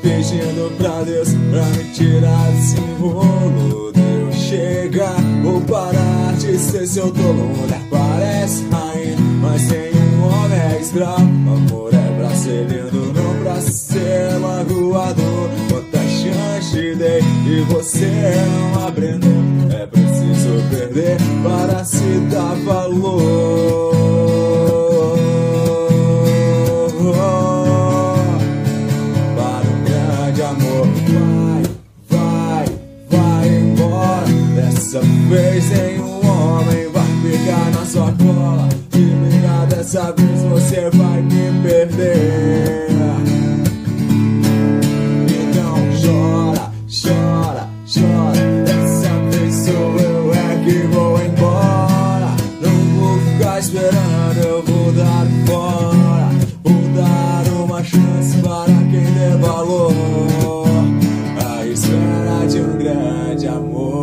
pedindo pra Deus pra me tirar desse rolo. Deus chega, vou parar de ser seu tolo. Mulher parece rainha, mas tem um homem é escravo. Amor é pra ser lindo, não pra ser magoador. Quantas chances dei e você não aprendeu. É preciso perder para se dar valor. Para um grande amor, vai embora. Dessa vez nenhum homem vai ficar na sua cola. Se ligar dessa vez você vai me perder. Então chora, chora, chora. Dessa vez sou eu é que vou embora. Não vou ficar esperando, eu vou dar fora. Vou dar uma chance para quem der valor. A espera de um grande amor.